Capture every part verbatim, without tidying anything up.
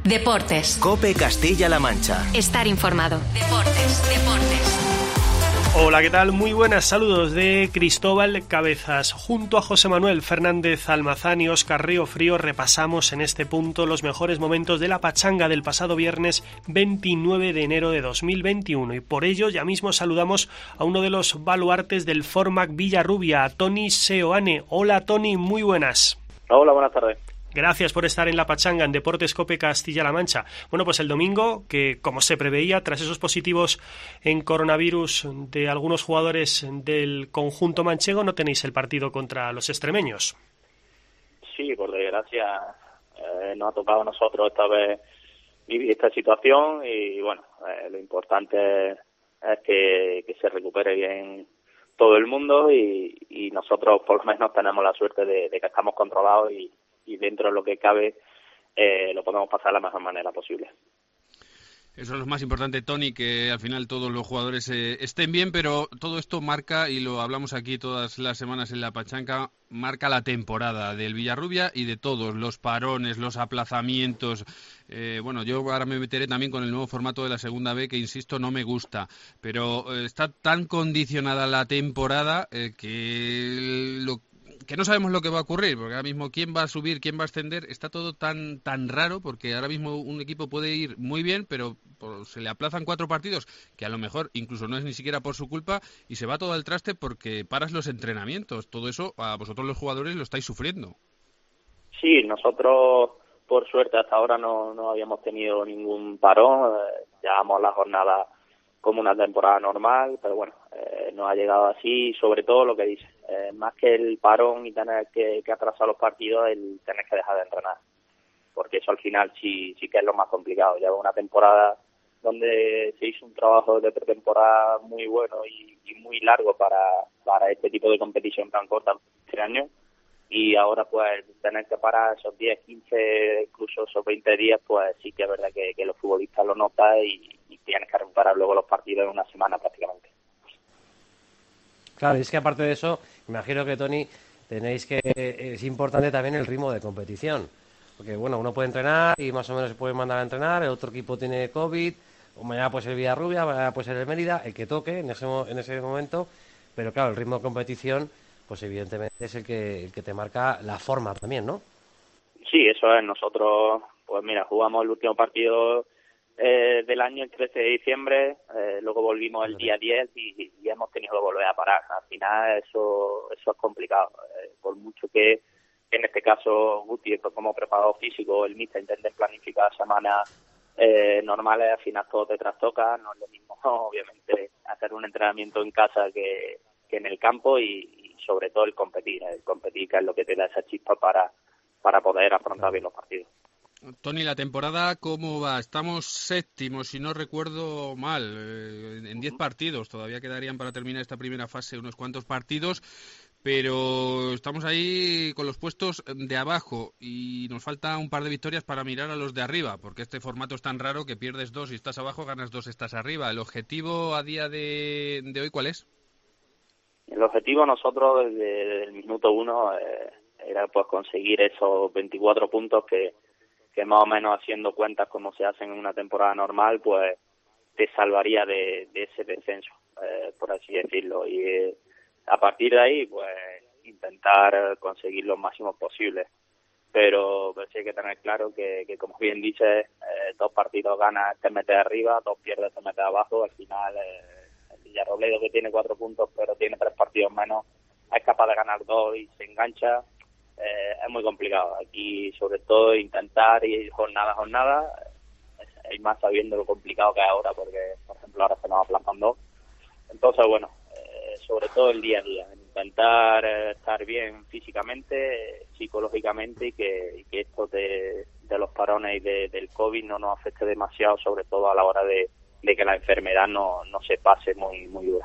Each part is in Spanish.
Deportes. COPE Castilla-La Mancha. Estar informado. Deportes, deportes. Hola, ¿qué tal? Muy buenas, saludos de Cristóbal Cabezas. Junto a José Manuel Fernández Almazán y Óscar Riofrío repasamos en este punto los mejores momentos de la pachanga del pasado viernes veintinueve de enero de dos mil veintiuno, y por ello ya mismo saludamos a uno de los baluartes del Formac Villarrubia, a Toni Seoane. Hola Toni, muy buenas. Hola, buenas tardes. Gracias por estar en la pachanga en Deportes COPE Castilla-La Mancha. Bueno, pues el domingo, que como se preveía, tras esos positivos en coronavirus de algunos jugadores del conjunto manchego, no tenéis el partido contra los extremeños. Sí, por desgracia eh, nos ha tocado a nosotros esta vez vivir esta situación y bueno, eh, lo importante es que, que se recupere bien todo el mundo y, y nosotros por lo menos tenemos la suerte de, de que estamos controlados y y dentro de lo que cabe eh, lo podemos pasar de la mejor manera posible. Eso es lo más importante, Toni, que al final todos los jugadores eh, estén bien, pero todo esto marca, y lo hablamos aquí todas las semanas en la pachanga, marca la temporada del Villarrubia y de todos, los parones, los aplazamientos. Eh, bueno, yo ahora me meteré también con el nuevo formato de la segunda B, que insisto, no me gusta, pero eh, está tan condicionada la temporada eh, que lo que no sabemos lo que va a ocurrir, porque ahora mismo quién va a subir, quién va a ascender, está todo tan tan raro, porque ahora mismo un equipo puede ir muy bien, pero por, se le aplazan cuatro partidos, que a lo mejor incluso no es ni siquiera por su culpa, y se va todo al traste porque paras los entrenamientos. Todo eso a vosotros los jugadores lo estáis sufriendo. Sí, nosotros por suerte hasta ahora no, no habíamos tenido ningún parón, eh, llevamos la jornada como una temporada normal, pero bueno, eh, nos ha llegado así, sobre todo lo que dice, eh, más que el parón y tener que, que atrasar los partidos, el tener que dejar de entrenar, porque eso al final sí sí que es lo más complicado. Lleva una temporada donde se hizo un trabajo de pretemporada muy bueno y, y muy largo para, para este tipo de competición tan corta este año, y ahora pues tener que parar esos diez, quince, incluso esos veinte días, pues sí que es verdad que, que los futbolistas lo notan y, y tienes que recuperar luego los partidos en una semana prácticamente. Claro, y es que aparte de eso, imagino que, Toni, tenéis que, es importante también el ritmo de competición, porque bueno, uno puede entrenar y más o menos se puede mandar a entrenar, el otro equipo tiene COVID, o mañana puede ser el Villarrubia, mañana puede ser el Mérida, el que toque en ese, en ese momento, pero claro, el ritmo de competición pues evidentemente es el que el que te marca la forma también, ¿no? Sí, eso es. Nosotros, pues mira, jugamos el último partido eh, del año el trece de diciembre, eh, luego volvimos el día diez y, y hemos tenido que volver a parar. Al final eso eso es complicado, eh, por mucho que en este caso Guti, pues como preparador físico, el míster intenten planificar semanas eh, normales, al final todo te trastoca. No es lo mismo, obviamente, hacer un entrenamiento en casa que, que en el campo y sobre todo el competir, el competir que es lo que te da esa chispa para, para poder afrontar bien los partidos. Toni, la temporada, ¿cómo va? Estamos séptimos, si no recuerdo mal, eh, en diez partidos. Todavía quedarían para terminar esta primera fase unos cuantos partidos, pero estamos ahí con los puestos de abajo y nos falta un par de victorias para mirar a los de arriba, porque este formato es tan raro que pierdes dos y estás abajo, ganas dos, estás arriba. ¿El objetivo a día de, de hoy cuál es? El objetivo nosotros desde, desde el minuto uno eh, era pues conseguir esos veinticuatro puntos que, que más o menos haciendo cuentas como se hacen en una temporada normal, pues te salvaría de, de ese descenso, eh, por así decirlo. Y eh, a partir de ahí, pues intentar conseguir lo máximo posible. Pero, pero sí hay que tener claro que, que como bien dices, eh, dos partidos ganas te metes arriba, dos pierdes te metes abajo. Al final eh, Villarrobledo, que tiene cuatro puntos pero tiene tres partidos menos, es capaz de ganar dos y se engancha. Eh, es muy complicado. Aquí sobre todo intentar ir jornada a jornada, y más sabiendo lo complicado que es ahora, porque por ejemplo ahora se nos aplazan dos. Entonces bueno, eh, sobre todo el día a día, intentar eh, estar bien físicamente, eh, psicológicamente, y que, y que esto de, de los parones y de, del COVID no nos afecte demasiado, sobre todo a la hora de de que la enfermedad no, no se pase muy muy dura.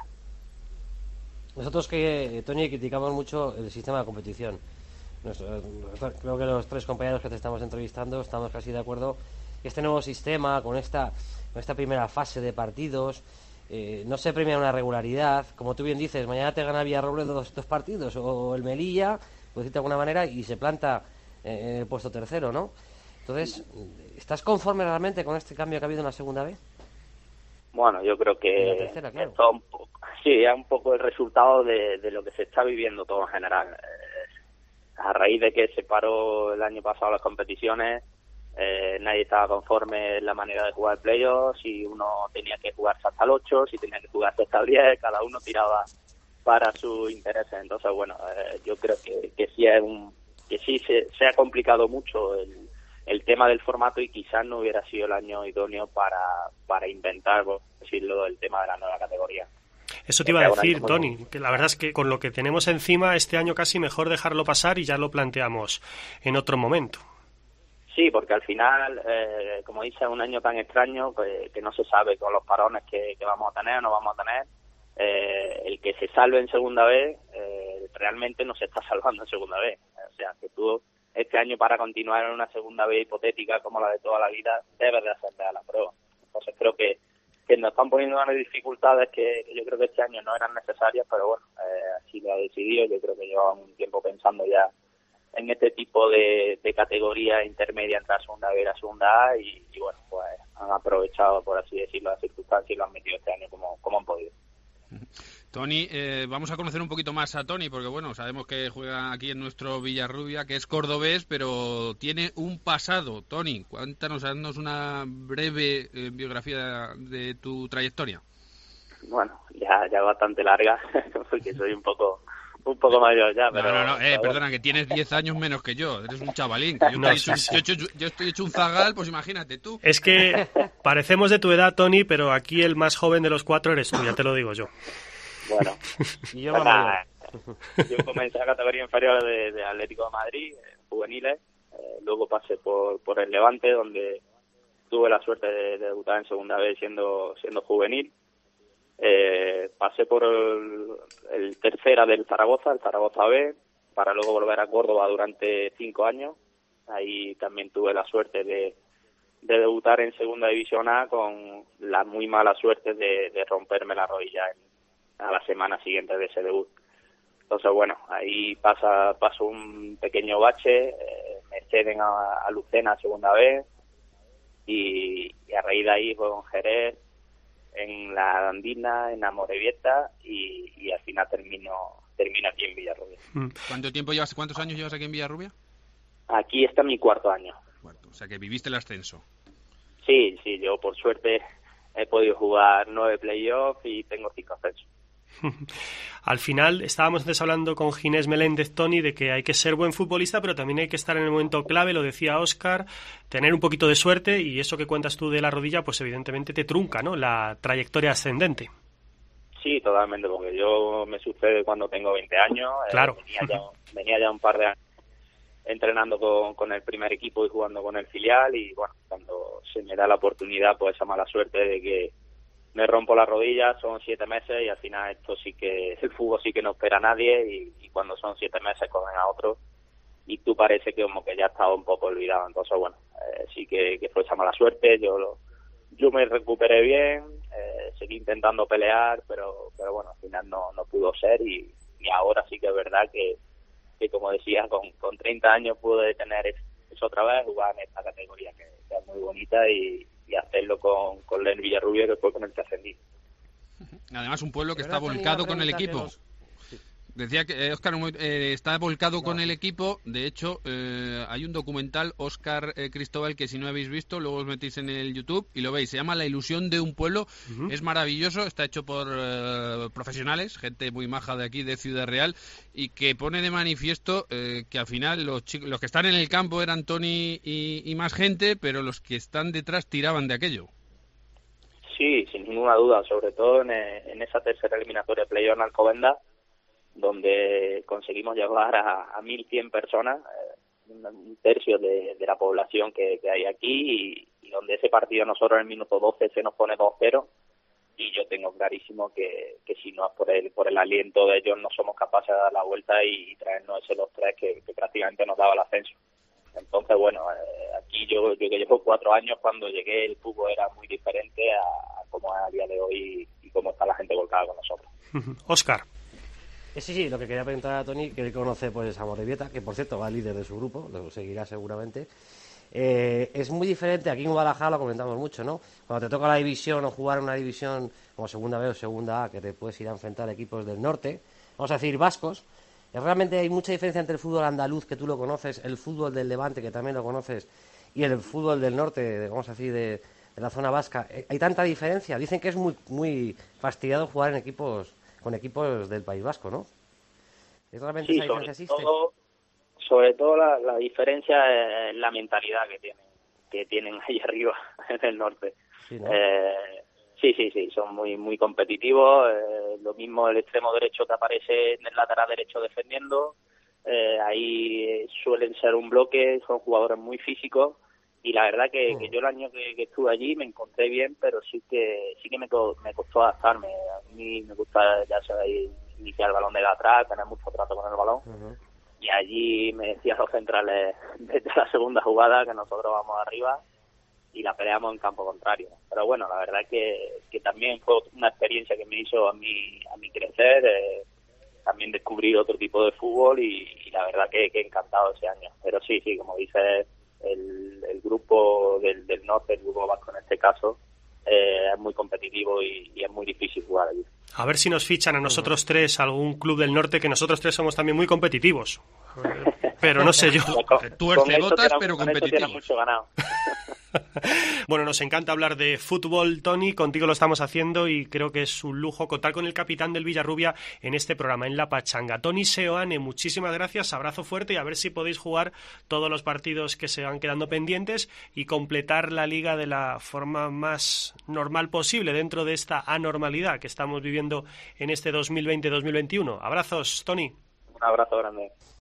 Nosotros, que Toni, criticamos mucho el sistema de competición. Nuestro, creo que los tres compañeros que te estamos entrevistando estamos casi de acuerdo. Este nuevo sistema, con esta con esta primera fase de partidos, eh, no se premia una regularidad. Como tú bien dices, mañana te gana Villarrobledo dos, dos partidos, o el Melilla, por decirte de alguna manera, y se planta en el puesto tercero, ¿no? Entonces, ¿estás conforme realmente con este cambio que ha habido en la segunda B? Bueno, yo creo que En la tercera, claro. es todo un poco, sí, es un poco el resultado de, de lo que se está viviendo todo en general. Eh, a raíz de que se paró el año pasado las competiciones, eh, nadie estaba conforme en la manera de jugar playoffs, si uno tenía que jugarse hasta el ocho, si tenía que jugarse hasta el diez, cada uno tiraba para sus intereses. Entonces, bueno, eh, yo creo que, que sí es un, que sí se, se ha complicado mucho el, el tema del formato y quizás no hubiera sido el año idóneo para, para inventar, por decirlo, el tema de la nueva categoría. Eso te iba a decir, Tony, que la verdad es que con lo que tenemos encima este año casi mejor dejarlo pasar y ya lo planteamos en otro momento. Sí, porque al final, eh, como dice, es un año tan extraño que, que no se sabe con los parones que, que vamos a tener o no vamos a tener. Eh, el que se salve en segunda vez eh, realmente no se está salvando en segunda vez. O sea, que tú este año para continuar en una segunda vez hipotética como la de toda la vida debes de hacerle a la prueba. Entonces creo que, que nos están poniendo unas dificultades que, que yo creo que este año no eran necesarias, pero bueno, eh, así lo ha decidido. Yo creo que llevan un tiempo pensando ya en este tipo de, de categoría intermedia entre la segunda B y la segunda A y, y bueno, pues han aprovechado, por así decirlo, las circunstancias y lo han metido este año como, como han podido. Tony, eh, vamos a conocer un poquito más a Tony, porque bueno, sabemos que juega aquí en nuestro Villarrubia, que es cordobés, pero tiene un pasado. Tony, cuéntanos, haznos una breve eh, biografía de, de tu trayectoria. Bueno, ya, ya bastante larga, porque soy un poco un poco mayor ya, pero... No, no, no, eh, perdona, que tienes diez años menos que yo, eres un chavalín. Que yo, No, estoy sí, hecho, sí. yo, yo estoy hecho un zagal, pues imagínate tú. Es que parecemos de tu edad, Tony, pero aquí el más joven de los cuatro eres tú, ya te lo digo yo. Bueno, Y yo pues más nada, mayor. yo comencé a categoría inferior de, de Atlético de Madrid, eh, juveniles, eh, luego pasé por, por el Levante, donde tuve la suerte de, de debutar en segunda vez siendo siendo juvenil. Eh, pasé por el, el tercera del Zaragoza, el Zaragoza B, para luego volver a Córdoba durante cinco años. Ahí también tuve la suerte de, de debutar en segunda división A con la muy mala suerte de, de romperme la rodilla en, a la semana siguiente de ese debut. Entonces, bueno, ahí pasa paso un pequeño bache, eh, me ceden a, a Lucena segunda vez y, y a raíz de ahí juego en Jerez, en la Andina, en Amorebieta y, y al final termino termino aquí en Villarrubia. ¿Cuánto tiempo llevas, cuántos años llevas aquí en Villarrubia? Aquí está mi cuarto año. Cuarto, o sea que viviste el ascenso. Sí, sí, yo por suerte he podido jugar nueve playoffs y tengo cinco ascensos. Al final estábamos antes hablando con Ginés Meléndez, Tony, de que hay que ser buen futbolista, pero también hay que estar en el momento clave, lo decía Óscar, tener un poquito de suerte, y eso que cuentas tú de la rodilla, pues evidentemente te trunca, ¿no?, la trayectoria ascendente. Sí, totalmente, porque yo me sucede cuando tengo veinte años. Claro. Eh, venía, ya, venía ya un par de años entrenando con, con el primer equipo y jugando con el filial, y bueno, cuando se me da la oportunidad, pues esa mala suerte de que me rompo la rodilla, son siete meses y al final esto sí que, el fútbol sí que no espera a nadie y, y cuando son siete meses cogen a otro y tú parece que como que ya estaba un poco olvidado. Entonces, bueno, eh, sí que, que fue esa mala suerte, yo lo, yo me recuperé bien, eh, seguí intentando pelear, pero pero bueno, al final no, no pudo ser y, y ahora sí que es verdad que, que como decía, con, con treinta años pude tener eso otra vez, jugar en esta categoría que, que es muy bonita y y hacerlo con, con Len Villarrubia, que fue con el que ascendí. Además, un pueblo que está Tony, volcado una con el pregunta equipo. que nos- Decía que eh, Óscar eh, está volcado con el equipo. De hecho, eh, hay un documental, Óscar eh, Cristóbal, que si no habéis visto, luego os metéis en el YouTube y lo veis. Se llama La ilusión de un pueblo. Uh-huh. Es maravilloso. Está hecho por eh, profesionales, gente muy maja de aquí, de Ciudad Real, y que pone de manifiesto eh, que al final los, chicos, los que están en el campo eran Tony y, y más gente, pero los que están detrás tiraban de aquello. Sí, sin ninguna duda, sobre todo en, en esa tercera eliminatoria de playoff en Alcobendas, donde conseguimos llevar a, a mil cien personas, eh, un, un tercio de, de la población que, que hay aquí, y, y donde ese partido nosotros en el minuto doce se nos pone dos cero, y yo tengo clarísimo que, que si no es por el, por el aliento de ellos no somos capaces de dar la vuelta y, y traernos ese dos tres que, que prácticamente nos daba el ascenso. Entonces, bueno, eh, aquí yo, yo que llevo cuatro años, cuando llegué el fútbol era muy diferente a, a cómo es a día de hoy y cómo está la gente volcada con nosotros. Óscar. Eh, Sí, sí, lo que quería preguntar a Tony, que él conoce pues a Morevieta, que por cierto va líder de su grupo, lo seguirá seguramente. Eh, es muy diferente, aquí en Guadalajara lo comentamos mucho, ¿no? Cuando te toca la división o jugar en una división como segunda B o segunda A, que te puedes ir a enfrentar a equipos del norte, vamos a decir vascos, realmente hay mucha diferencia entre el fútbol andaluz, que tú lo conoces, el fútbol del Levante, que también lo conoces, y el fútbol del norte, vamos a decir, de, de la zona vasca. Hay tanta diferencia. Dicen que es muy muy fastidiado jugar en equipos con equipos del País Vasco, ¿no? ¿Realmente sí, esa diferencia existe? Todo, sobre todo la, la diferencia es la mentalidad que tienen, que tienen ahí arriba en el norte. Sí, ¿no? eh, sí, sí, sí, son muy muy competitivos. Eh, lo mismo el extremo derecho que aparece en el lateral derecho defendiendo. Eh, ahí suelen ser un bloque, son jugadores muy físicos. Y la verdad que, que yo el año que, que estuve allí me encontré bien, pero sí que sí que me, co- me costó adaptarme. A mí me gusta, ya sabéis, iniciar el balón de atrás, tener mucho trato con el balón. Uh-huh. Y allí me decían los centrales desde la segunda jugada que nosotros vamos arriba y la peleamos en campo contrario. Pero bueno, la verdad que, que también fue una experiencia que me hizo a mí, a mí crecer. Eh, también descubrí otro tipo de fútbol y, y la verdad que, que he encantado ese año. Pero sí, sí, como dices, el, el grupo del, del norte, el grupo vasco en este caso, eh, es muy competitivo y, y es muy difícil jugar allí. A ver si nos fichan a nosotros tres algún club del norte, que nosotros tres somos también muy competitivos. Pero no sé yo. Tuercegotas, pero competitivos. Mucho ganado. Bueno, nos encanta hablar de fútbol, Tony, contigo lo estamos haciendo y creo que es un lujo contar con el capitán del Villarrubia en este programa, en La Pachanga. Tony Seoane, muchísimas gracias, abrazo fuerte y a ver si podéis jugar todos los partidos que se van quedando pendientes y completar la liga de la forma más normal posible dentro de esta anormalidad que estamos viviendo en este dos mil veinte dos mil veintiuno. Abrazos, Tony. Un abrazo grande.